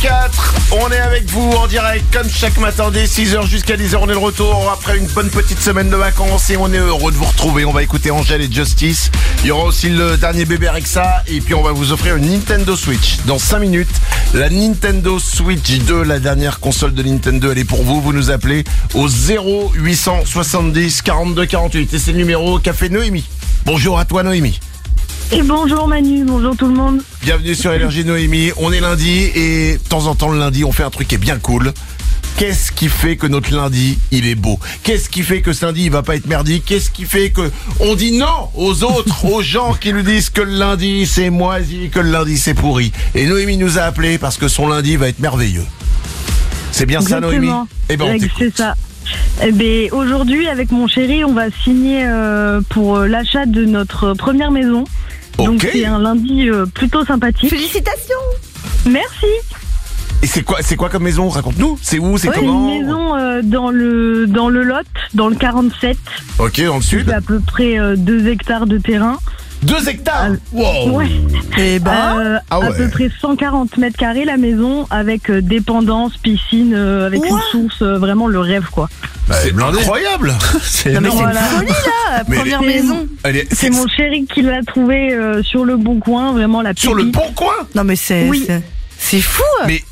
8h04, on est avec vous en direct comme chaque matin dès 6h jusqu'à 10h. On est de retour après une bonne petite semaine de vacances et on est heureux de vous retrouver. On va écouter Angèle et Justice. Il y aura aussi le dernier bébé Alexa et puis on va vous offrir une Nintendo Switch. Dans 5 minutes, la Nintendo Switch 2, la dernière console de Nintendo, elle est pour vous. Vous nous appelez au 0870 42 48 et c'est le numéro qu'a fait Noémie. Bonjour à toi Noémie. Et bonjour Manu, bonjour tout le monde. Bienvenue sur Énergie Noémie, on est lundi et de temps en temps le lundi on fait un truc qui est bien cool. Qu'est-ce qui fait que notre lundi il est beau? Qu'est-ce qui fait que ce lundi il va pas être merdique? Qu'est-ce qui fait que on dit non aux autres, aux gens qui nous disent que le lundi c'est moisi, que le lundi c'est pourri? Et Noémie nous a appelé parce que son lundi va être merveilleux. C'est bien ça Noémie? Eh ben on t'écoute. C'est ça. Eh ben, aujourd'hui avec mon chéri on va signer pour l'achat de notre première maison. Donc c'est un lundi plutôt sympathique. Félicitations. Merci. Et c'est quoi comme maison? Raconte-nous. C'est où? C'est comment? Une maison dans le Lot, dans le 47. Ok, dans le sud. C'est à peu près 2 hectares de terrain. 2 hectares. Wow. Ouais. Et À peu près 140 mètres carrés la maison avec dépendance, piscine, avec une source, vraiment le rêve quoi. Bah, c'est incroyable. C'est une folie là, première maison. C'est mon chéri qui l'a trouvé sur le Bon Coin, vraiment la pépite. Sur le Bon Coin? Non mais c'est fou. Mais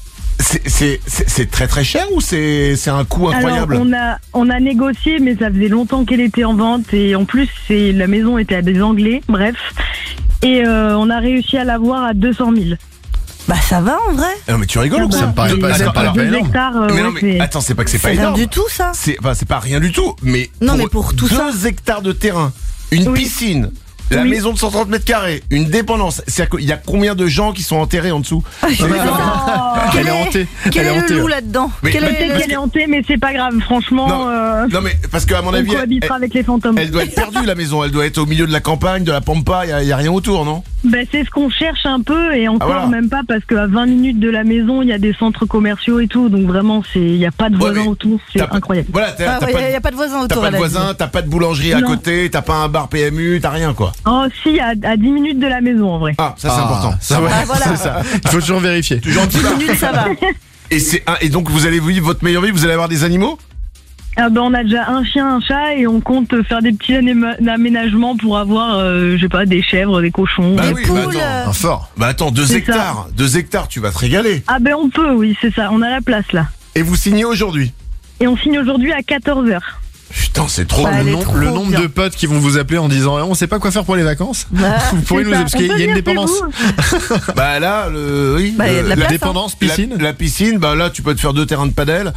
c'est très très cher ou c'est un coût incroyable? Alors, on a négocié mais ça faisait longtemps qu'elle était en vente et en plus la maison était à des Anglais, bref. Et on a réussi à l'avoir à 200 000. Bah ça va en vrai. Non mais tu rigoles ou quoi? Ça me paraît pas 2 hectares. Mais non mais attends, c'est pas que c'est pas rien énorme. du tout ça. C'est pas rien du tout, mais non mais pour tout 2 ça. hectares de terrain, une piscine, la maison de 130 mètres carrés, une dépendance. Il y a combien de gens qui sont enterrés en dessous? Elle est hantée. Quel est le loup là-dedans? Peut-être qu'elle est hantée, mais c'est pas grave, franchement. Non mais parce qu'à mon avis, on cohabitera avec les fantômes. Elle doit être perdue la maison. Elle doit être au milieu de la campagne, de la pampa. Il y a rien autour, non? Ben c'est ce qu'on cherche un peu et encore même pas parce qu'à 20 minutes de la maison il y a des centres commerciaux et tout, donc vraiment il y a pas de voisins autour, c'est incroyable. Voilà, il y a pas de voisins autour. T'as pas de voisins, t'as pas de boulangerie à côté, t'as pas un bar PMU, t'as rien quoi. Oh si, à 10 minutes de la maison en vrai. Ah ça c'est important. Voilà. C'est ça. Il faut toujours vérifier. Toujours un petit 10 minutes ça va. Et donc vous allez vivre votre meilleure vie, vous allez avoir des animaux? On a déjà un chien, un chat et on compte faire des petits aménagements pour avoir, je sais pas, des chèvres, des cochons, des poules. Un fort. Bah attends, 2 hectares. 2 hectares, tu vas te régaler. Ah ben on peut, oui, c'est ça, on a la place là. Et vous signez aujourd'hui? Et on signe aujourd'hui à 14h. Putain, c'est trop. Le nombre de potes qui vont vous appeler en disant on sait pas quoi faire pour les vacances. Vous pourriez nous parce qu'il y a une dépendance. Bah là, y a de la dépendance, piscine. La piscine, bah là tu peux te faire 2 terrains de padel.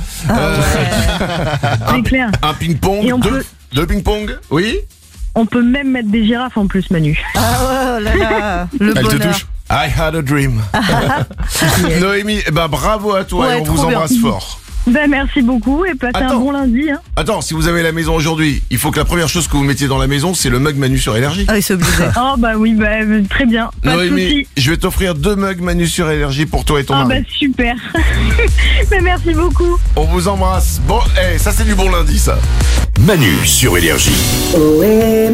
C'est clair. Un ping-pong, 2 ping-pong, oui. On peut même mettre des girafes en plus, Manu. Ah ouais, là, le Elle bonheur. te touche. I had a dream. Noémie, bravo à toi et on vous embrasse fort. Ben merci beaucoup et passez un bon lundi. Hein. Attends, si vous avez la maison aujourd'hui, il faut que la première chose que vous mettiez dans la maison, c'est le mug Manu sur Énergie. Ah oui, c'est obligé. Oh bah oui, très bien. Pas de soucis. Je vais t'offrir 2 mugs Manu sur Énergie pour toi et ton mari. Ah bah super. Mais merci beaucoup. On vous embrasse. Bon, ça c'est du bon lundi ça. Manu sur Énergie. Ohé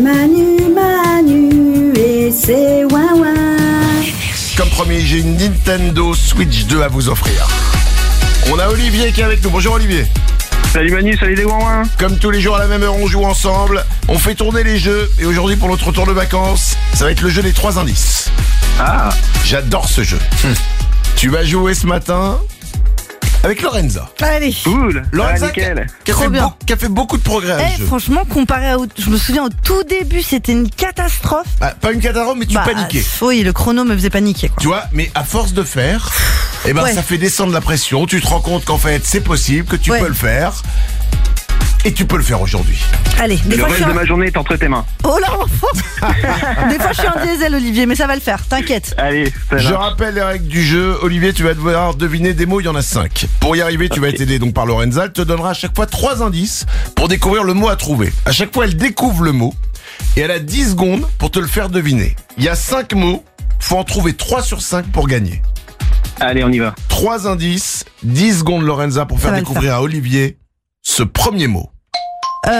Manu, et c'est ouin. Comme promis, j'ai une Nintendo Switch 2 à vous offrir. On a Olivier qui est avec nous. Bonjour Olivier. Salut Manu, salut les ouin. Comme tous les jours à la même heure, on joue ensemble. On fait tourner les jeux. Et aujourd'hui, pour notre retour de vacances, ça va être le jeu des 3 indices. Ah. J'adore ce jeu. Tu vas jouer ce matin avec Lorenza. Allez. Cool. Lorenza qui a fait beaucoup de progrès à ce jeu. Franchement, comparé à... Je me souviens au tout début, c'était une catastrophe. Pas une catastrophe, mais tu paniquais. Oui, le chrono me faisait paniquer. Quoi. Tu vois, mais à force de faire, ça fait descendre la pression. Tu te rends compte qu'en fait, c'est possible, que tu peux le faire. Et tu peux le faire aujourd'hui. Allez, le reste de ma journée est entre tes mains. Oh là. Des fois je suis en diesel Olivier, mais ça va le faire, t'inquiète. Allez, je rappelle les règles du jeu. Olivier, tu vas devoir deviner des mots, il y en a 5. Pour y arriver, tu vas être aidé donc par Lorenza. Elle te donnera à chaque fois 3 indices pour découvrir le mot à trouver. À chaque fois, elle découvre le mot et elle a 10 secondes pour te le faire deviner. Il y a 5 mots, faut en trouver 3 sur 5 pour gagner. Allez, on y va. 3 indices, 10 secondes Lorenza pour faire découvrir à Olivier ce premier mot.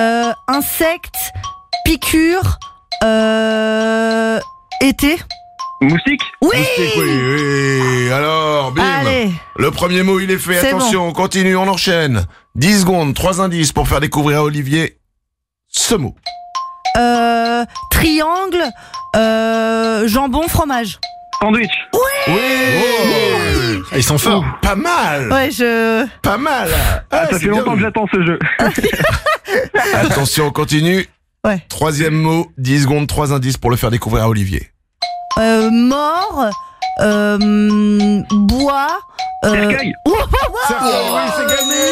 Insecte, piqûre, été. Moustique? Oui. Moustique, oui. Alors, bim. Allez. Le premier mot, il est fait. C'est Attention, on continue, on enchaîne. 10 secondes, 3 indices pour faire découvrir à Olivier ce mot. Triangle, jambon, fromage. Sandwich. Oui. Ils sont forts. Pas mal. Ouais, Pas mal. Ça c'est fait longtemps bien. que j'attends ce jeu. Attention, on continue. Ouais. Troisième mot, 10 secondes, 3 indices pour le faire découvrir à Olivier. Mort, bois, Cercueil. wow, Oui, c'est gagné.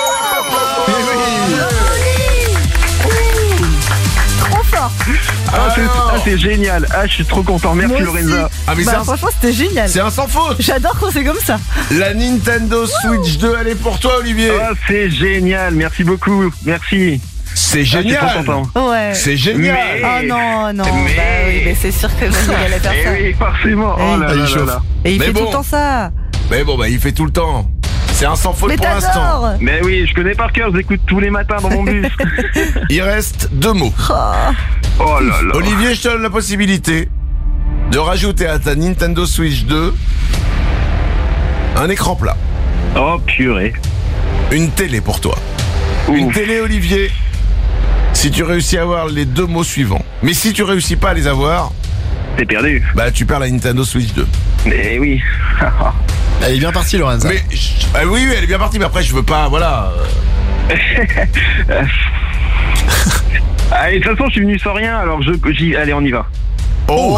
trop fort. C'est génial. Je suis trop content. Merci Moi aussi. Lorenza. Ah, mais Bah, franchement, c'était génial. c'est un sans faute. J'adore quand c'est comme ça. La Nintendo Switch 2, elle est pour toi, Olivier. C'est génial. Merci beaucoup. Merci. C'est Je suis génial. trop content. Ouais. C'est génial. Mais- Oh non, non. Mais- Bah oui, mais c'est sûr que Manu allait faire ça. Eh oui, forcément. Oh là il là là chauffe. là. Et il Mais fait bon. tout le temps ça. Mais bon, bah, il fait tout le temps. C'est un sans faute Mais pour l'instant. t'adores. Mais oui, je connais par cœur. Je l'écoute tous les matins dans mon bus. Il reste 2 mots. Oh là là. Olivier, je te donne la possibilité de rajouter à ta Nintendo Switch 2 un écran plat. Oh purée. Une télé pour toi. Une Ouf. télé, Olivier, si tu réussis à avoir les 2 mots suivants. Mais si tu réussis pas à les avoir, C'est perdu. bah tu perds la Nintendo Switch 2. Mais oui. Elle est bien partie, Lorenza. Mais oui, elle est bien partie, mais après je veux pas, voilà. Allez, de toute façon, je suis venu sans rien, alors allez, on y va. Oh,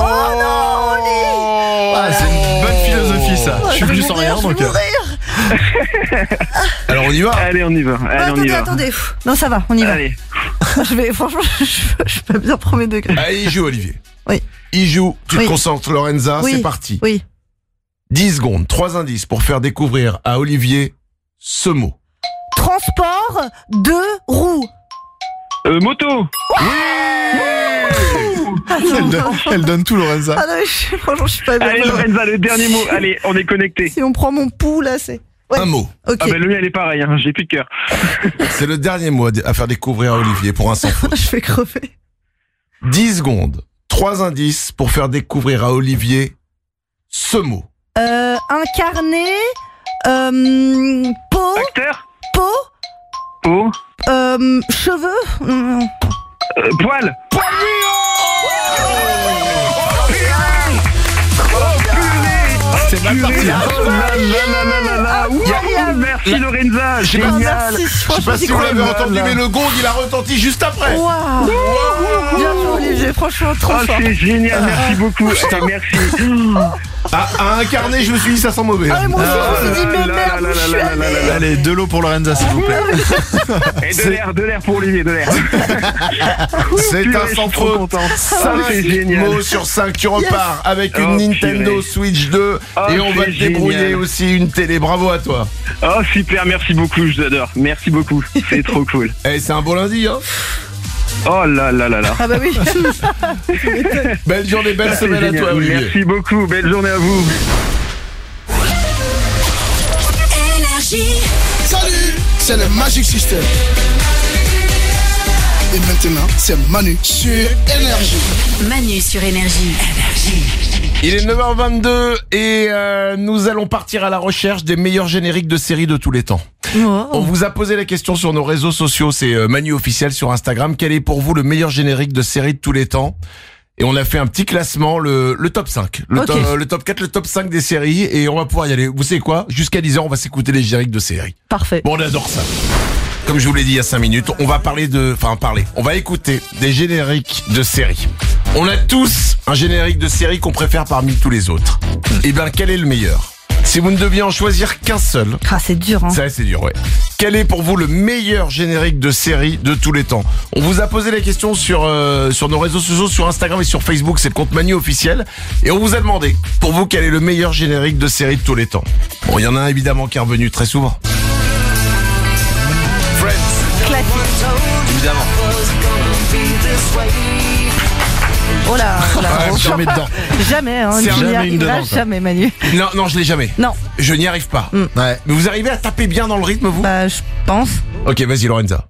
Ah, c'est une bonne philosophie, ça. Je suis venu sans rien, donc. Alors on y va. Allez, on y va. Allez, on y va. Attendez. Non, ça va, on y va. Allez. Franchement, je peux bien premier degré. Allez, il joue, Olivier. Oui. Il joue, tu Oui. te concentres, Lorenza, Oui. c'est parti. Oui. 10 secondes, 3 indices pour faire découvrir à Olivier ce mot. Transport de roues. Moto. Elle donne tout, Lorenza. Ah non, franchement, je suis pas bien. Allez, Lorenza, le dernier mot. Allez, on est connectés. Si on prend mon pouls, là, c'est... Ouais. Un mot. Ok. Ah ben le mien, il est pareil, hein. J'ai plus de cœur. C'est le dernier mot à faire découvrir à Olivier pour un sans faute. Je vais crever. 10 secondes, 3 indices pour faire découvrir à Olivier ce mot. Incarné, peau, Acteur. peau, Peau. cheveux. Poil. C'est mal parti. Merci Lorenza. Je sais pas, Génial. Merci, je sais franchement, pas si j'y vous crois. l'avez entendu, mais le gong il a retenti juste après. Waouh. Bien joué, Olivier, franchement, trop Oh, fort. c'est génial. Merci beaucoup. Merci. À incarner, je me suis dit ça sent mauvais. Ah, moi aussi, je me suis dit, mais merde, où je suis allée. Allez, de l'eau pour Lorenza, s'il vous plaît. Et de l'air pour Olivier, de l'air. C'est Purée, un je sans suis trop faute. content. 5 c'est génial. mots sur 5. Tu repars avec une Oh, Nintendo purée. Switch 2 et on va te c'est débrouiller génial. aussi une télé. Bravo à toi. Oh super, merci beaucoup, je t'adore. Merci beaucoup. C'est trop cool. Eh, c'est un beau lundi, hein. Oh là là là là. Ah bah oui. Belle journée, belle C'est semaine à génial. toi, Olivier. Merci beaucoup. Belle journée à vous. Salut, c'est le Magic System. Et maintenant, c'est Manu sur Énergie. Manu sur Énergie. Il est 9h22 et nous allons partir à la recherche des meilleurs génériques de séries de tous les temps. On vous a posé la question sur nos réseaux sociaux, c'est Manu officiel sur Instagram. Quel est pour vous le meilleur générique de série de tous les temps? Et on a fait un petit classement, le top 5, Ok. le top 4, le top 5 des séries, et on va pouvoir y aller. Vous savez quoi? Jusqu'à 10h, on va s'écouter les génériques de séries. Parfait. Bon, on adore ça. Comme je vous l'ai dit il y a 5 minutes, on va on va écouter des génériques de séries. On a tous un générique de série qu'on préfère parmi tous les autres. Et bien, quel est le meilleur? Si vous ne deviez en choisir qu'un seul, Ah, c'est dur, hein. ça c'est dur, ouais. Quel est pour vous le meilleur générique de série de tous les temps? On vous a posé la question sur nos réseaux sociaux, sur Instagram et sur Facebook, c'est le compte Manu officiel. Et on vous a demandé, pour vous, quel est le meilleur générique de série de tous les temps? Bon, il y en a un évidemment qui est revenu très souvent. Friends, Classique. évidemment. Oh là, oh là. Ouais, je remets dedans. Jamais, hein. C'est Tu n'y jamais une arriveras dedans, quoi. jamais, Manu. Non, je l'ai jamais. Non. Je n'y arrive pas. Ouais. Mais vous arrivez à taper bien dans le rythme, vous? Bah, je pense. Ok, vas-y, Lorenza.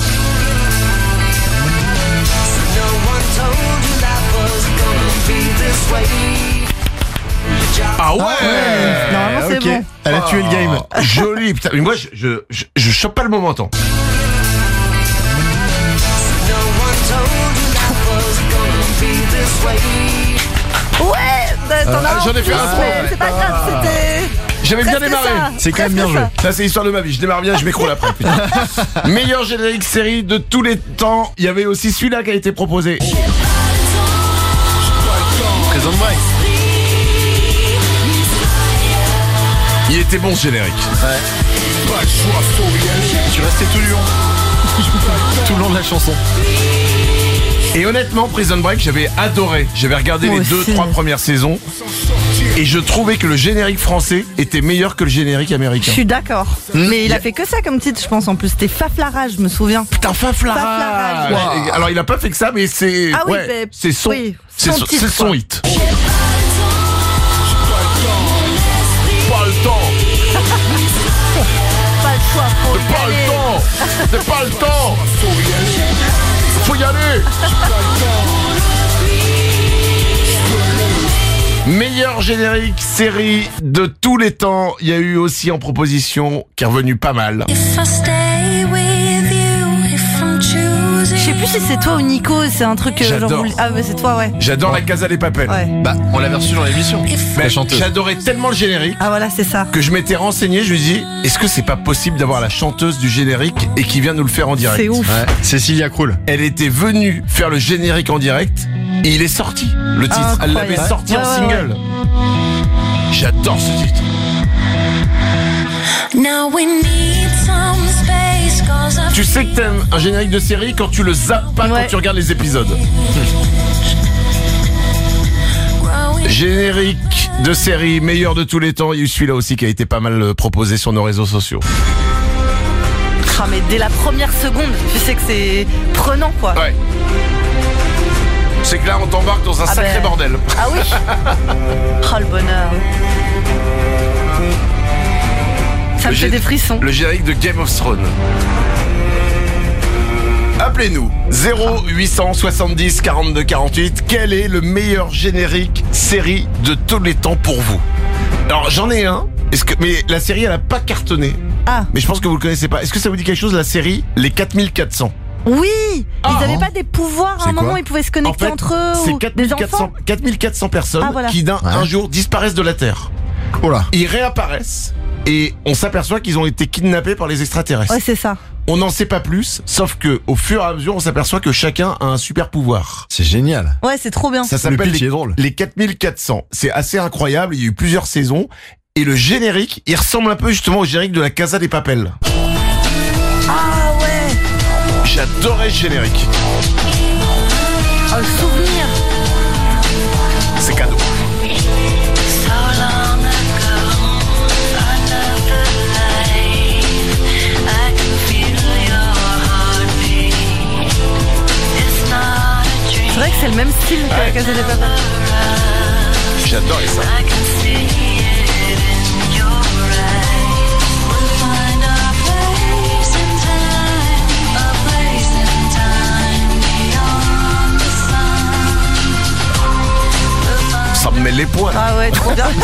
Ah ouais, Normalement, c'est bon. Elle a tué le game. Joli, putain. Mais moi, je chope pas le moment, attends. Ouais, t'en as j'en ai en fait plus, un mais trop, c'est pas grave, c'était... J'avais bien Presque démarré. ça. C'est quand même bien joué. Ça, c'est l'histoire de ma vie. Je démarre bien, je m'écroule après. Putain. Meilleur générique série de tous les temps. Il y avait aussi celui-là qui a été proposé. Prison Break. Il était bon ce générique. Tu restais tout du long. Tout le long de la chanson. Et honnêtement, Prison Break, j'avais adoré. J'avais regardé Moi les aussi. 2-3 premières saisons. Et je trouvais que le générique français était meilleur que le générique Je américain. suis d'accord. Mais il a fait que ça comme titre, je pense, en plus. C'était Faflarage, je me souviens. Putain, Faflarage. Faflarage. Alors, il a pas fait que ça, mais c'est... Ah oui, ouais, mais- c'est son, oui, c'est son son, titre, c'est son quoi. hit. Pas le temps. Pas le choix, faut y Pas aller. le temps. C'est pas le temps. Faut y aller. Meilleur générique série de tous les temps. Il y a eu aussi en proposition qui est revenu pas mal. Je sais plus si c'est toi ou Nico, c'est un truc genre... J'adore. Ah ouais, c'est toi, ouais. J'adore la Casa des Papel. Ouais. Bah, on l'avait reçu dans l'émission. Mais La chanteuse. j'adorais tellement le générique Ah voilà, c'est ça. que je m'étais renseigné. Je me dis, est-ce que c'est pas possible d'avoir la chanteuse du générique et qui vient nous le faire en direct? C'est ouf. Ouais, Cécilia Krull. Elle était venue faire le générique en direct et il est sorti, le titre. Elle Incroyable. l'avait sorti en Ouais, ouais, single. J'adore ce titre. Tu sais que t'aimes un générique de série quand tu le zappes pas Ouais. quand tu regardes les épisodes. Générique de série meilleur de tous les temps. Il y a eu celui-là aussi qui a été pas mal proposé sur nos réseaux sociaux. Ah mais dès la première seconde, tu sais que c'est prenant, quoi. Ouais. C'est que là on t'embarque dans un Ah sacré ben. bordel. Ah oui. Oh le bonheur. Ça me fait des frissons. Le générique de Game of Thrones. Appelez-nous 0870 42 48. Quel est le meilleur générique série de tous les temps pour vous? Alors j'en ai un. Mais la série elle a pas cartonné. Ah Mais je pense que vous le connaissez pas. Est-ce que ça vous dit quelque chose, la série Les 4400? oui. Ah, Ils avaient non. pas des pouvoirs à C'est un moment, quoi ils pouvaient se En connecter fait, entre eux c'est ou des enfants. 4400 personnes Ah, voilà. qui un jour disparaissent de la Terre. Oh là. Ils réapparaissent et on s'aperçoit qu'ils ont été kidnappés par les extraterrestres. Ouais, c'est ça. On n'en sait pas plus, sauf que au fur et à mesure, on s'aperçoit que chacun a un super pouvoir. C'est génial. Ouais, c'est trop bien. Ça Le s'appelle pitch est drôle. les 4400. C'est assez incroyable, il y a eu plusieurs saisons. Et le générique, il ressemble un peu justement au générique de la Casa des Papel. Ah ouais. J'adorais ce générique. Oh, le souvenir. C'est cadeau. C'est vrai que c'est le même style que la Casa des Papel. J'adorais ça. Ça me met les poils. Ah ouais, trop bien.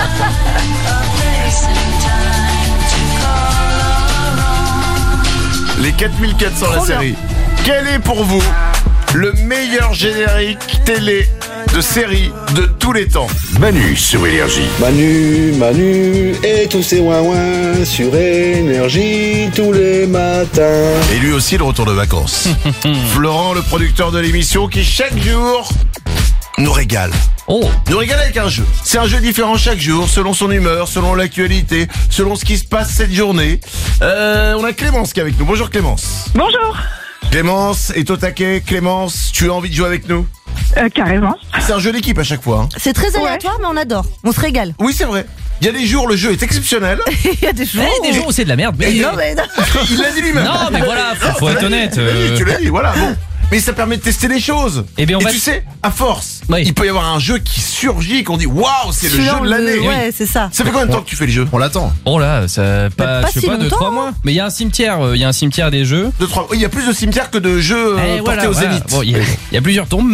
Les 4400 la Trop bien. série. Quel est pour vous le meilleur générique télé de série de tous les temps? Manu sur Énergie. Manu et tous ses ouin-ouin sur Énergie tous les matins. Et lui aussi de retour de vacances. Florent, le producteur de l'émission, qui chaque jour nous régale. Nous régale avec un jeu. C'est un jeu différent chaque jour, selon son humeur, selon l'actualité, selon ce qui se passe cette journée. On a Clémence qui est avec nous. Bonjour Clémence. Bonjour. Clémence est au taquet. Clémence, tu as envie de jouer avec nous? Carrément. C'est un jeu d'équipe à chaque fois. Hein. C'est très aléatoire, mais on adore. On se régale. Oui, c'est vrai. Il y a des jours, le jeu est exceptionnel. Il y a des jours. Des jours où c'est de la merde. Mais Non, mais non. Il l'a dit lui-même. Non, mais voilà, faut être honnête. Oui, tu l'as dit, voilà. Bon. Mais ça permet de tester les choses. Eh bien, on va- tu sais, à force, Oui. il peut y avoir un jeu qui surgit, qu'on dit waouh, c'est le Celui-là, jeu de l'année. Ouais, c'est ça. Ça fait combien de temps que tu fais le jeu? On l'attend. Oh là, ça pas je sais si pas, 2-3 longtemps, mois. Mais il y a un cimetière, des jeux. 2, 3. Il y a plus de cimetières que de jeux Eh, portés au voilà. Zénith. Bon, il y a plusieurs tombes, mais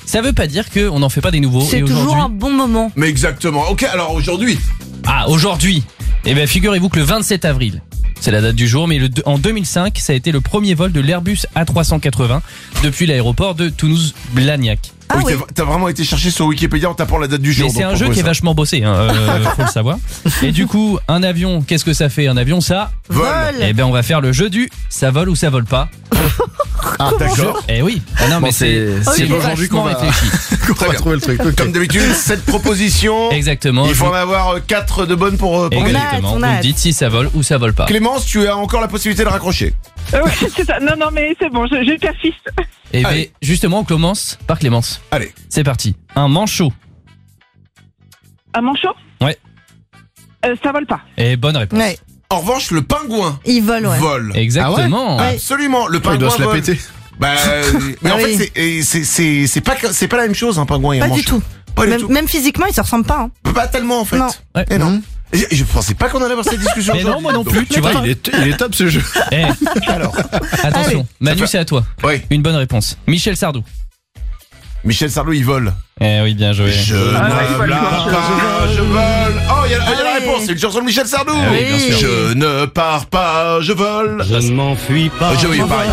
ça veut pas dire qu'on n'en fait pas des nouveaux. C'est et toujours aujourd'hui... un bon moment. Mais exactement. Ok, alors aujourd'hui. Ah, aujourd'hui. Eh bien, figurez-vous que le 27 avril, c'est la date du jour, mais en 2005, ça a été le premier vol de l'Airbus A380 depuis l'aéroport de Toulouse-Blagnac. Ah oui. T'as vraiment été chercher sur Wikipédia en tapant la date du jour. Mais c'est un jeu qui est vachement bossé, hein, faut le savoir. Et du coup, un avion, qu'est-ce que ça fait? Un avion, ça Vol. Eh ben, on va faire le jeu du ça vole ou ça vole pas. Ah, d'accord. Eh oui. Ah non, mais c'est aujourd'hui qu'on vachement va réfléchi. qu'on va trouver le truc. Ok. Comme d'habitude, 7 propositions. Exactement. Il faut en avoir 4 de bonnes pour gagner. Exactement. on Vous a me hâte. dites si ça vole ou ça vole pas. Clémence, tu as encore la possibilité de raccrocher. Ouais, c'est ça. Non, mais c'est bon, je persiste. Et Allez. bien, justement, on commence par Clémence. Allez. C'est parti. Un manchot. Un manchot? Ouais. Ça vole pas. Et bonne réponse. Ouais. En revanche, le pingouin Il vole, ouais. vole. Exactement. Ah ouais. Absolument. Le Il pingouin doit se la vole. péter. Bah, mais en Oui. fait, c'est pas la même chose, un pingouin et un Pas du manchot. tout. Pas du tout. Même physiquement, ils se ressemblent pas. Hein. Pas tellement en fait. Non. Ouais. Et non. Je pensais pas qu'on allait avoir cette discussion. Mais non, aujourd'hui. moi non plus, tu Donc, vois. Il est top ce jeu. Eh, Alors, attention, Allez. Manu, Ça fait- c'est à toi. oui. Une bonne réponse. Michel Sardou. Michel Sardou, il vole. Eh oui, bien joué. Je Ah ouais, ne il vole pars pas. pas, je vole. Oh, il y a la Ah réponse. oui. C'est une chanson de Michel Sardou. Ah oui, bien sûr. Je ne pars pas, je vole. Je ne m'enfuis pas. Je oui, pareil.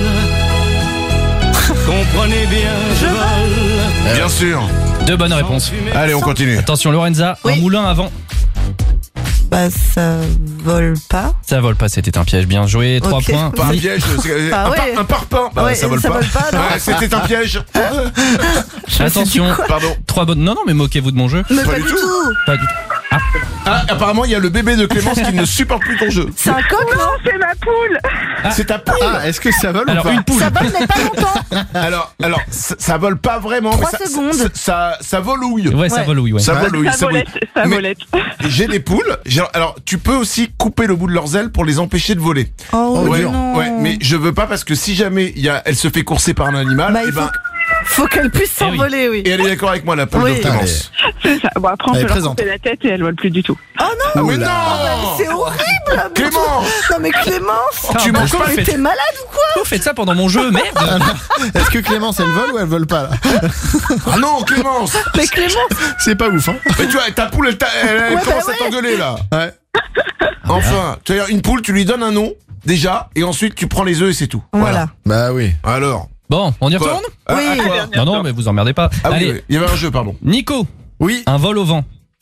Comprenez bien, je vole. Bien sûr. Deux bonnes réponses. Allez, on continue. Attention, Lorenza, Oui. un moulin avant. Bah, ça vole pas. Ça vole pas, c'était un piège. Bien joué, 3 Ok. points. Pas un piège, Bah ouais. un parpaing. Bah, Ouais, ça vole ça pas. vole pas, non. Ouais, c'était un piège. Attention, Pardon. 3 bonnes. Non, mais moquez-vous de mon jeu. Mais Pas pas du du tout. tout. Pas du tout. Ah, apparemment, il y a le bébé de Clémence qui ne supporte plus ton jeu. C'est un coq, non? Non, c'est ma poule. C'est ta poule. Ah, est-ce que ça vole Alors, ou pas une poule. Ça vole, mais pas longtemps. Alors, ça vole pas vraiment. 3 mais ça- secondes. Ça volouille. Ouais, ça Ouais. vole, oui. Ça volouille. Ça volette, ça Mais- volette. J'ai des poules. Alors, tu peux aussi couper le bout de leurs ailes pour les empêcher de voler. Oh, ouais, non. ouais, mais je veux pas parce que si jamais elle se fait courser par un animal, Bah, et il ben, faut qu'elle puisse Eh oui. s'envoler, oui. et elle est d'accord avec moi, la poule Oui. de Clémence. C'est ça. Bon, après, on Allez, peut leur présente. couper la tête et elle vole plus du tout. Oh non. Ah, mais Oula. non C'est horrible. Clémence, Non, mais Clémence. tu manges pas. Mais t'es malade ou quoi? Vous faites ça pendant mon jeu, merde. Est-ce que Clémence elle vole ou elle vole pas là? Ah non, Clémence. Mais Clémence. C'est pas ouf, hein? Mais tu vois, ta poule, elle Ouais, commence bah à t'engueuler là. Ouais. Enfin, tu vois, une poule, tu lui donnes un nom déjà, et ensuite tu prends les œufs et c'est tout. Voilà. Bah oui. Alors. Bon, on y Quoi retourne? Ah, Oui. à quoi Non, mais vous emmerdez pas. Ah oui, Allez, oui, il y avait un jeu, pardon. Nico, Oui, un vol au vent.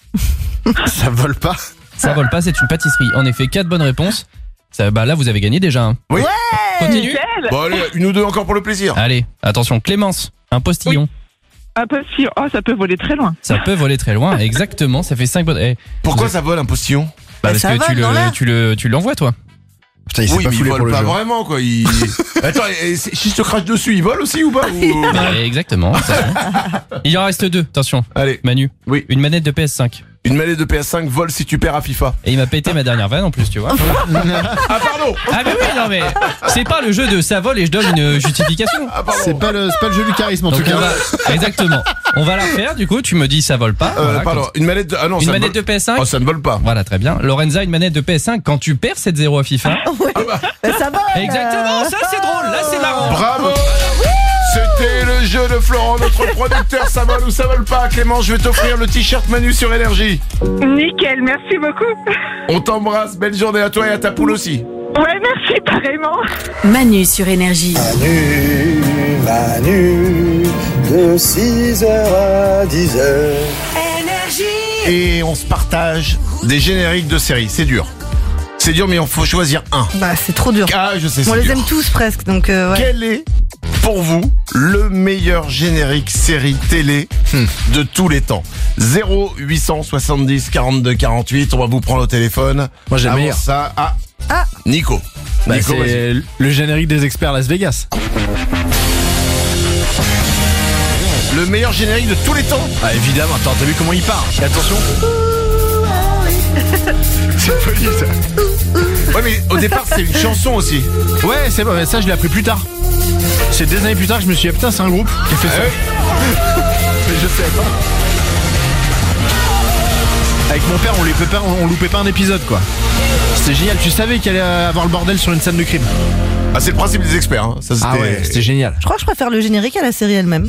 ça vole pas. Ça vole pas, c'est une pâtisserie. En effet, 4 bonnes réponses. Ça, bah là, vous avez gagné déjà. Hein. Oui. Continue. Nickel. Bon, allez, une ou deux encore pour le plaisir. Allez, attention, Clémence, un postillon. Un peu si. Oh, ça peut voler très loin. Ça peut voler très loin, exactement. Ça fait 5 bonnes. Eh, Pourquoi ça vole un postillon? bah, Bah, parce ça que vole dans l'air. tu l'envoies, toi. Putain, il s'est Oui, pas mais il foulé pour vole le pas jeu. vraiment, quoi. Attends, si je te crache dessus, il vole aussi ou pas ou- Exactement. attention. Il en reste 2, attention. Allez, Manu, oui. une manette de PS5. Une manette de PS5 vole si tu perds à FIFA. Et il m'a pété ma dernière vanne en plus, tu vois. Ah, pardon. Ah mais oui, non mais c'est pas le jeu de ça vole et je donne une justification. Ah, pardon. C'est pas le jeu du charisme en Donc tout cas. on va, exactement. On va la refaire, du coup, tu me dis ça vole pas. Voilà, Pardon, comme- une manette de... Ah non, Une ça ne manette de vole... PS5. Oh, ça ne vole pas. Voilà, très bien. Lorenza, une manette de PS5 quand tu perds 7-0 à FIFA. Ouais. Bah, ça vole. Exactement, ça c'est drôle, là c'est marrant. Bravo. C'était le jeu de Florent, notre producteur. Ça vole ou ça vole pas? Clément, je vais t'offrir le t-shirt Manu sur Énergie. Nickel, merci beaucoup. On t'embrasse, belle journée à toi et à ta poule aussi. Ouais, merci, pareillement. Manu sur Énergie. Manu, de 6h à 10h. Et on se partage des génériques de séries. C'est dur. C'est dur, mais il faut choisir un. Bah, c'est trop dur. Ah, je sais, On c'est les dur. aime tous presque, donc ouais. Quel est, pour vous, le meilleur générique série télé de tous les temps? 0870 42 48, on va vous prendre au téléphone. Moi, j'ai le Avant meilleur. ça, Ah. Nico. Bah, Nico, vas-y. c'est le générique des experts Las Vegas. Le meilleur générique de tous les temps. Ah évidemment, attends, t'as vu comment il part? Et attention. C'est poli ça. Ouais, mais au départ, c'est une chanson aussi. Ouais, c'est bon, mais ça je l'ai appris plus tard. C'est des années plus tard que je me suis dit, putain, c'est un groupe qui a fait ça. Mais je sais pas. Avec mon père, on loupait pas un épisode quoi. C'était génial, tu savais qu'il allait avoir le bordel sur une scène de crime. Ah, c'est le principe des experts. Hein. Ça, c'était génial. Je crois que je préfère le générique à la série elle-même.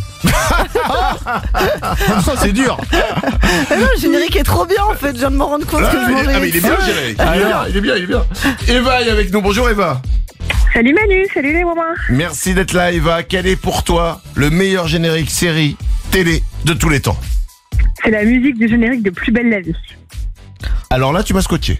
C'est dur. Mais non, le générique est trop bien en fait, je viens de me rendre compte que je m'en mais il est bien le générique. Il est bien. Eva est avec nous. Bonjour Eva. Salut Manu, salut les mamans. Merci d'être là Eva. Quel est pour toi le meilleur générique série télé de tous les temps? C'est la musique du générique de Plus belle la vie. Alors là, tu m'as scotché.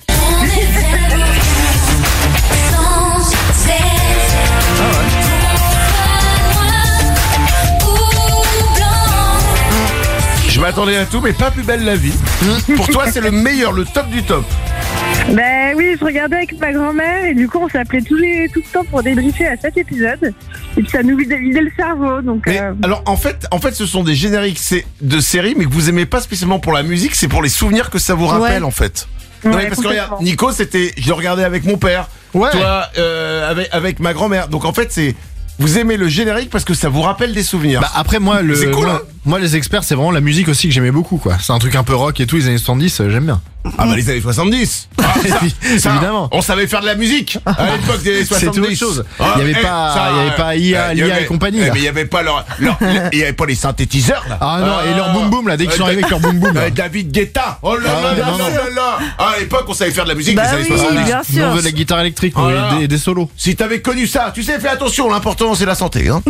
Je m'attendais à tout, mais pas Plus belle la vie. Pour toi, c'est le meilleur, le top du top. Ben oui, je regardais avec ma grand-mère et du coup on s'appelait tout le temps pour débriefer à chaque épisode. Et puis ça nous vidait le cerveau. Donc, mais alors en fait, ce sont des génériques de séries, mais que vous aimez pas spécialement pour la musique, c'est pour les souvenirs que ça vous rappelle en fait. Ouais, non, parce que regarde, Nico, je le regardais avec mon père. Ouais. Toi, avec ma grand-mère. Donc en fait, vous aimez le générique parce que ça vous rappelle des souvenirs. Bah après c'est cool, moi les experts c'est vraiment la musique aussi que j'aimais beaucoup quoi. C'est un truc un peu rock et tout, les années 70 j'aime bien. Ah bah les années 70 ça, évidemment. On savait faire de la musique à l'époque des 70. C'était autre chose. Il y avait pas l'IA et compagnie. Mais il y avait pas il y avait pas les synthétiseurs là. Ah non, et leur boom boom là, dès qu'ils sont arrivés avec leur boom boom. David Guetta. Oh là là. Ah, à l'époque on savait faire de la musique des années 70. Bien sûr. On veut de la guitare électrique, des solos. Si t'avais connu ça, tu sais, fais attention, l'important c'est la santé hein.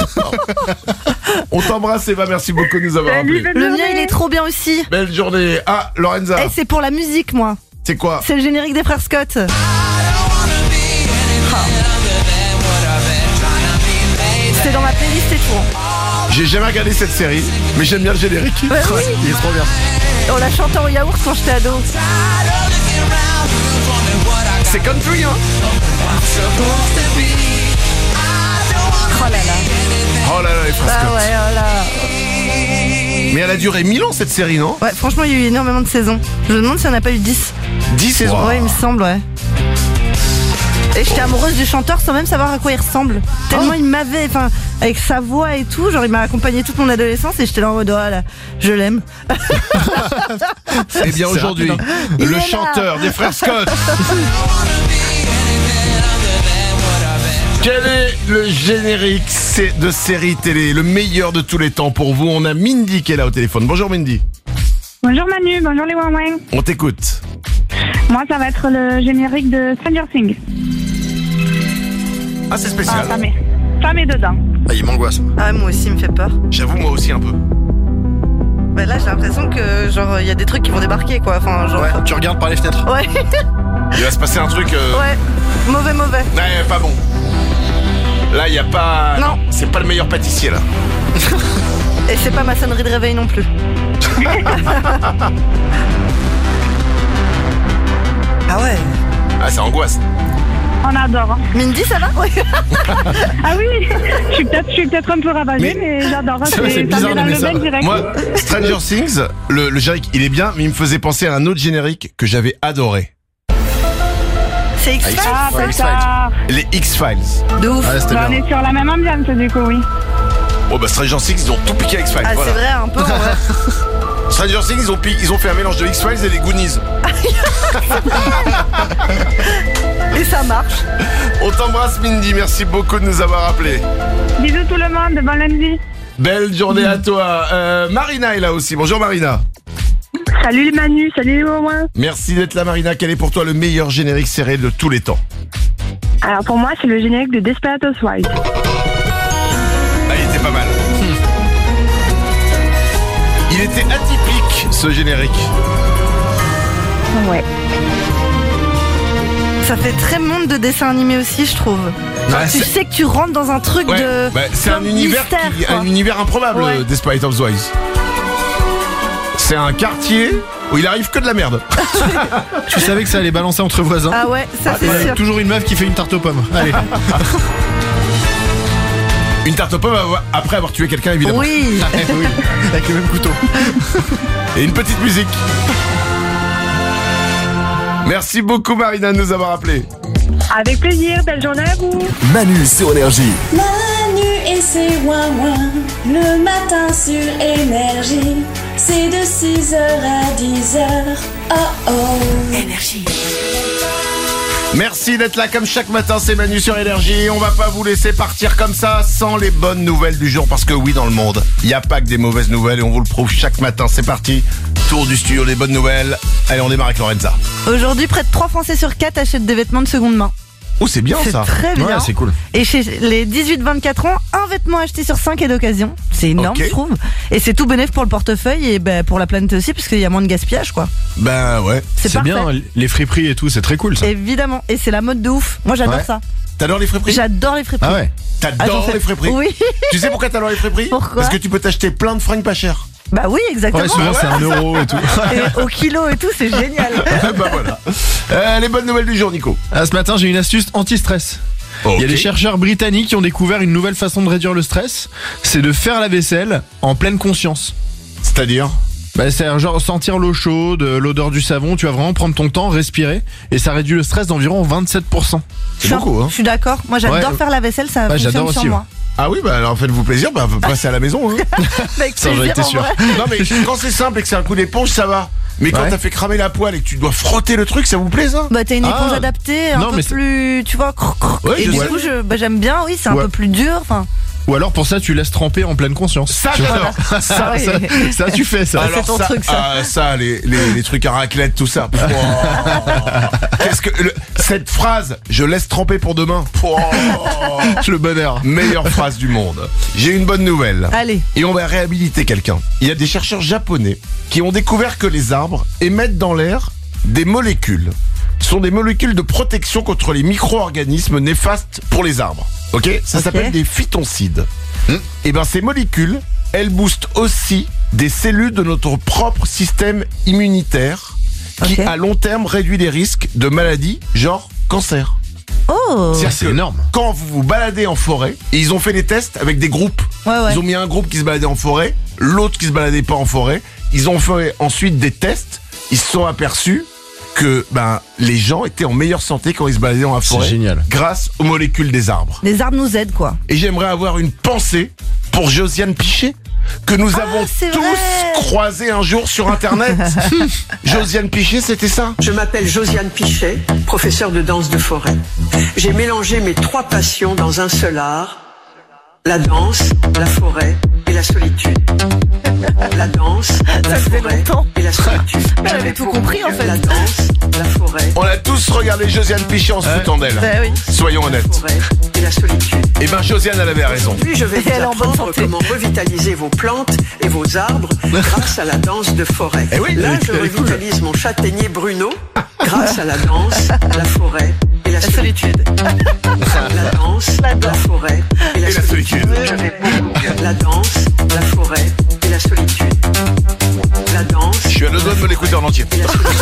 On t'embrasse Eva, merci beaucoup de nous avoir appelés. Le mien il est trop bien aussi. Belle journée. Ah, Lorenza. Et c'est pour la musique moi. C'est quoi? C'est le générique des frères Scott. C'est dans ma playlist et tout. J'ai jamais regardé cette série, mais j'aime bien le générique. Bah oui. Il est trop bien. On l'a chanté en yaourt quand j'étais ado. C'est country hein. Oh là là. Oh là là, les frères Scott. Ah ouais, oh là. Mais elle a duré 1000 ans cette série, non? Ouais, franchement, il y a eu énormément de saisons. Je me demande s'il n'y en a pas eu 10. 10 saisons? Ouais, il me semble, ouais. Et j'étais amoureuse du chanteur sans même savoir à quoi il ressemble. Tellement il m'avait, avec sa voix et tout, genre il m'a accompagné toute mon adolescence et j'étais là en mode, oh là, je l'aime. Eh bien aujourd'hui, le chanteur des frères Scott. Quel est le générique de série télé, le meilleur de tous les temps pour vous? On a Mindy qui est là au téléphone. Bonjour Mindy. Bonjour Manu, bonjour les Wang. On t'écoute. Moi ça va être le générique de Stranger Things. Ah c'est spécial. Ça met dedans. Ah il m'angoisse. Ah moi aussi il me fait peur. J'avoue moi aussi un peu. Bah là j'ai l'impression que genre il y a des trucs qui vont débarquer quoi. Enfin genre. Ouais, tu regardes par les fenêtres. Ouais. Il va se passer un truc. Ouais. Mauvais. Ouais, pas bon. Là, il y a pas. Non. C'est pas le meilleur pâtissier là. Et c'est pas ma sonnerie de réveil non plus. Ah ouais. Ah, ça angoisse. On adore. Hein. Mindy, ça va? Ouais. Ah oui. Je suis peut-être un peu ravagée, mais j'adore. C'est bizarre de mettre ça. Moi, Stranger Things, le générique, il est bien, mais il me faisait penser à un autre générique que j'avais adoré. C'est X-Files. Ah, c'est ça. Les X-Files. De ouf. On est sur la même ambiance du coup, oui. Oh bah Stranger Things, ils ont tout piqué à X-Files. Ah voilà. C'est vrai, un peu en vrai. Stranger Things, ils ont fait un mélange de X-Files et les Goonies. Et ça marche. On t'embrasse Mindy, merci beaucoup de nous avoir appelés. Bisous tout le monde, bon lundi. Belle journée à toi. Marina est là aussi, bonjour Marina. Salut Manu, salut Romain. Merci d'être là Marina, quel est pour toi le meilleur générique série de tous les temps? Alors pour moi c'est le générique de Desperate Housewives. Ah il était pas mal. Il était atypique ce générique. Ouais. Ça fait très monde de dessin animé aussi je trouve. Tu sais que tu rentres dans un truc de... c'est un univers, un univers improbable Desperate Housewives. C'est un quartier où il arrive que de la merde. Tu savais que ça allait balancer entre voisins? Ah ouais, ça c'est sûr. Toujours une meuf qui fait une tarte aux pommes. Allez. Une tarte aux pommes après avoir tué quelqu'un évidemment. Oui. Oui, avec le même couteau. Et une petite musique. Merci beaucoup Marina de nous avoir appelés. Avec plaisir, belle journée à vous. Manu sur Énergie. Manu et ses ouin-ouin, le matin sur Énergie. C'est de 6h à 10h. Oh oh. Énergie. Merci d'être là comme chaque matin, c'est Manu sur Énergie. On va pas vous laisser partir comme ça sans les bonnes nouvelles du jour. Parce que oui, dans le monde, il n'y a pas que des mauvaises nouvelles et on vous le prouve chaque matin. C'est parti, tour du studio, les bonnes nouvelles. Allez, on démarre avec Lorenza. Aujourd'hui, près de 3 Français sur 4 achètent des vêtements de seconde main. Oh, c'est bien ça. C'est très bien. Ouais, c'est cool. Et chez les 18-24 ans, un vêtement acheté sur 5 est d'occasion. C'est énorme, Ok. je trouve. Et c'est tout bénéf pour le portefeuille et pour la planète aussi, parce qu'il y a moins de gaspillage, quoi. Ben ouais. C'est C'est parfait. bien, les friperies et tout, c'est très cool ça. Évidemment. Et c'est la mode de ouf. Moi, j'adore Ouais. ça. T'adores les friperies? J'adore les friperies. Ah ouais. Ah, j'en T'adores fais- les friperies? Oui. Tu sais pourquoi t'adores les friperies? Pourquoi? Parce que tu peux t'acheter plein de fringues pas chères. Bah oui, exactement. Ouais, souvent c'est 1 euro et tout. Et au kilo et tout, c'est génial. Bah voilà. Les bonnes nouvelles du jour, Nico. Ah, ce matin, j'ai une astuce anti-stress. Il y a des chercheurs britanniques qui ont découvert une nouvelle façon de réduire le stress, c'est de faire la vaisselle en pleine conscience. C'est-à-dire? Bah, c'est genre sentir l'eau chaude, l'odeur du savon, tu vas vraiment prendre ton temps, respirer, et ça réduit le stress d'environ 27%. C'est beaucoup, hein? Je suis d'accord. Moi, j'adore Ouais. faire la vaisselle, ça Ouais, fonctionne j'adore sur aussi, moi. Ah oui, bah alors faites-vous plaisir, bah passez à la maison. Hein. Avec Ça, j'en plaisir, étais en sûr. vrai. Non mais quand c'est simple et que c'est un coup d'éponge, ça va. Mais quand Ouais. t'as fait cramer la poêle et que tu dois frotter le truc, ça vous plaît ça? Bah, t'as une éponge Ah. adaptée, un Non, peu mais c'est- plus, tu vois, Ouais, et je du sais. coup, j'aime bien, oui, c'est un Ouais. peu plus dur, enfin. Ou alors pour ça, tu laisses tremper en pleine conscience. Ça, Tu vois. j'adore. ça, oui. ça, tu fais ça. c'est ton ça, truc, ça. ça, les trucs à raclette, tout ça. Qu'est-ce que cette phrase, je laisse tremper pour demain. Le bonheur. Meilleure phrase du monde. J'ai une bonne nouvelle. Allez. Et on va réhabiliter quelqu'un. Il y a des chercheurs japonais qui ont découvert que les arbres émettent dans l'air des molécules. Ce sont des molécules de protection contre les micro-organismes néfastes pour les arbres. Ok? Ça Ok. s'appelle des phytoncides. Et ben ces molécules, elles boostent aussi des cellules de notre propre système immunitaire qui Ok. à long terme réduit les risques de maladies genre cancer. Oh. C'est-à-dire c'est que énorme. Quand vous vous baladez en forêt, et ils ont fait des tests avec des groupes. Ouais, ouais. Ils ont mis un groupe qui se baladait en forêt, l'autre qui se baladait pas en forêt. Ils ont fait ensuite des tests. Ils se sont aperçus que les gens étaient en meilleure santé quand ils se baladaient dans la C'est forêt. génial. Grâce aux molécules des arbres. Les arbres nous aident, quoi. Et j'aimerais avoir une pensée pour Josiane Pichet, que nous avons c'est tous vrai. croisé un jour sur Internet. Josiane Pichet, c'était ça? Je m'appelle Josiane Pichet, professeure de danse de forêt. J'ai mélangé mes 3 passions dans un seul art, la danse, la forêt et la solitude. La danse, la faisait forêt longtemps. et la solitude. J'avais tout compris, en fait. La danse, la forêt, On a tous regardé Josiane Pichet en se foutant d'elle. Bah oui. Soyons la honnêtes. forêt et la solitude. Et Josiane, elle avait raison. Aujourd'hui, je vais vous Elle est en bonne apprendre santé. comment revitaliser vos plantes et vos arbres grâce à la danse de forêt. Eh oui, Là, elle je est cool. revitalise mon châtaignier Bruno grâce à la danse, la forêt et la solitude. La danse, la forêt et la solitude. Je vais beaucoup. La danse, la forêt et la solitude. La danse. Je suis à 2 doigts de me l'écouter en entier. et la solitude.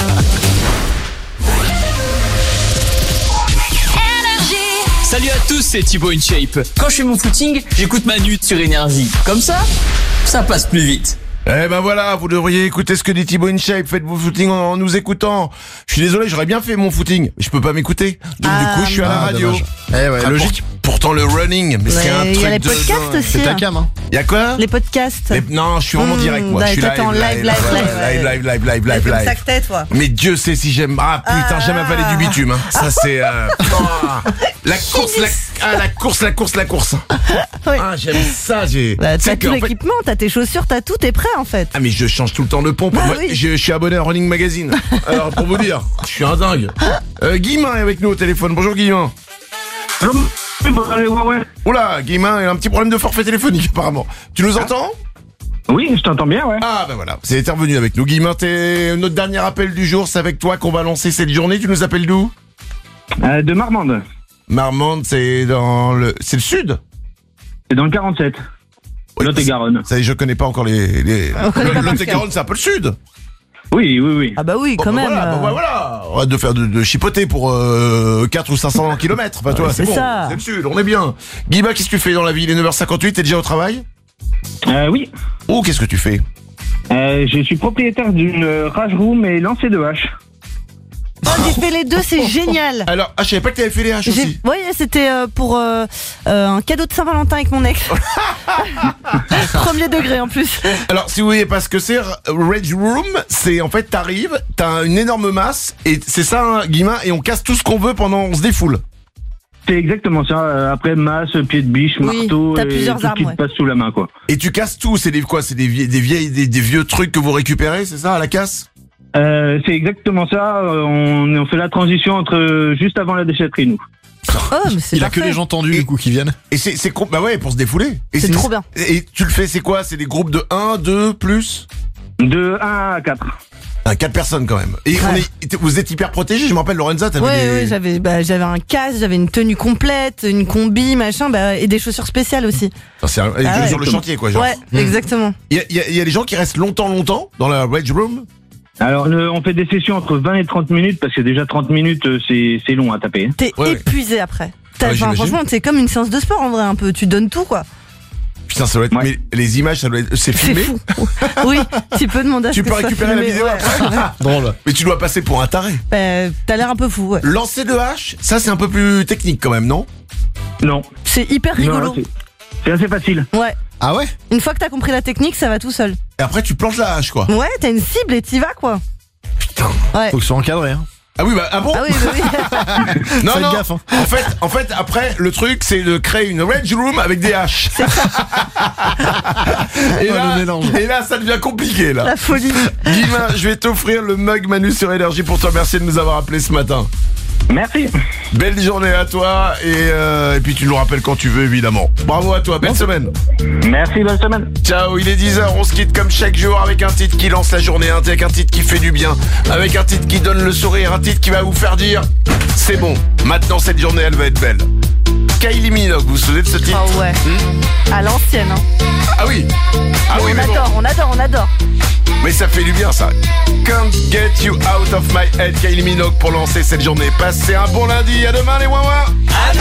Salut à tous, c'est Thibaut InShape. Quand je fais mon footing, j'écoute Manu sur Énergie. Comme ça passe plus vite. Eh ben voilà, vous devriez écouter ce que dit Thibaut InShape. Faites vos footings en nous écoutant. Je suis désolé, j'aurais bien fait mon footing, mais je peux pas m'écouter. Donc du coup, je suis à la radio. dommage. Eh ouais, logique. Pourtant le running, mais c'est un Il truc y a les de podcasts dingue. aussi. C'est ta hein. cam, hein. Y a quoi? Les podcasts. Non, je suis vraiment direct, moi. Je suis t'es en live. live, Comme ça que toi. Mais Dieu sait si j'aime. Ah putain, j'aime avaler du bitume. Hein. Ça c'est la course. Oui. Ah j'aime ça. J'ai. Bah, Tu sais t'as que, tout en fait- l'équipement, t'as tes chaussures, t'as tout, t'es prêt en fait. Ah mais je change tout le temps de pompe. Bah Moi, oui. je suis abonné à Running Magazine. Alors pour vous dire, je suis un dingue. Guillemin est avec nous au téléphone. Bonjour Guillemin. Oula, Guillemin, il a un petit problème de forfait téléphonique apparemment. Tu nous entends? Oui, je t'entends bien, ouais. Ah ben voilà, c'est intervenu avec nous. Guillemin, t'es notre dernier appel du jour, c'est avec toi qu'on va lancer cette journée. Tu nous appelles d'où? De Marmande. Marmande, c'est dans le... C'est le sud? C'est dans le 47. Oui, Lot-et-Garonne. Ça y est, je connais pas encore les... On connaît pas Lot-et-Garonne, c'est un peu le sud. Oui. Ah bah oui, quand même. Voilà. On va de faire de chipoter pour 4 ou 500 kilomètres. Enfin, toi, c'est bon. ça. C'est le sud, on est bien. Guillemin, qu'est-ce que tu fais dans la vie? Il est 9h58, t'es déjà au travail? Oui. Oh, qu'est-ce que tu fais? Je suis propriétaire d'une rage room et lancer de hache. j'ai fait les deux, c'est génial. Alors, je savais pas que t'avais fait les haches aussi. Oui, c'était pour un cadeau de Saint-Valentin avec mon ex. Premier degré en plus. Alors, si vous voyez pas ce que c'est, Rage Room, c'est en fait, t'arrives, t'as une énorme masse, et c'est ça, hein, Guillemin, et on casse tout ce qu'on veut pendant on se défoule. C'est exactement ça. Après, masse, pied de biche, marteau, t'as et plusieurs tout armes, qui te passe sous la main, quoi. Et tu casses tout, c'est des quoi? C'est des vieux trucs que vous récupérez, c'est ça, à la casse? C'est exactement ça. On fait la transition entre juste avant la déchetterie, nous. Oh, mais c'est Il a que les gens tendus du coup qui viennent. Et c'est bah ouais, pour se défouler. Et c'est trop bien. Et tu le fais, c'est quoi? C'est des groupes de 1, 2, plus? De 1 à 4. 4 personnes quand même. Et vous êtes hyper protégés. Je me rappelle, Lorenza, t'avais Oui, j'avais un casque, j'avais une tenue complète, une combi, machin, et des chaussures spéciales aussi. C'est sur le chantier, quoi. Genre. Ouais, exactement. Il y a des gens qui restent longtemps dans la Rage Room. Alors, on fait des sessions entre 20 et 30 minutes parce que déjà 30 minutes, c'est long à taper. T'es épuisé après. Franchement, c'est comme une séance de sport en vrai, un peu. Tu donnes tout, quoi. Putain, ça doit être. Mais les images, ça doit être. C'est filmé. Fou. Oui, tu peux demander à ce tu que peux ça soit récupérer la filmé, vidéo après. Drôle. Mais tu dois passer pour un taré. T'as l'air un peu fou, ouais. Lancer de hache, ça c'est un peu plus technique quand même, non? Non. C'est hyper rigolo. Non, c'est assez facile. Ouais. Ah ouais? Une fois que t'as compris la technique, ça va tout seul. Et après, tu plantes la hache, quoi. Ouais, t'as une cible et t'y vas, quoi. Putain. Ouais. Faut que ce soit encadré, hein. Ah oui, bah, ah bon? Ah oui, bah oui. Non, non. Gaffe, hein. En fait, après, le truc, c'est de créer une Rage Room avec des haches. Et là, ça devient compliqué, là. La folie. Guillemin, je vais t'offrir le mug Manu sur Énergie pour te remercier de nous avoir appelés ce matin. Merci. Belle journée à toi et puis tu nous rappelles quand tu veux évidemment. Bravo à toi, belle semaine. Merci, bonne semaine. Ciao, il est 10h, on se quitte comme chaque jour avec un titre qui lance la journée, avec un titre qui fait du bien, avec un titre qui donne le sourire, un titre qui va vous faire dire c'est bon, maintenant cette journée elle va être belle. Kylie Minogue, vous vous souvenez de ce titre? Oh ouais. À l'ancienne, hein. Ah oui. Ah oui, on adore. Mais ça fait du bien ça. Can't get you out of my head, Kylie Minogue pour lancer cette journée. Passez un bon lundi, à demain les ouin-ouin.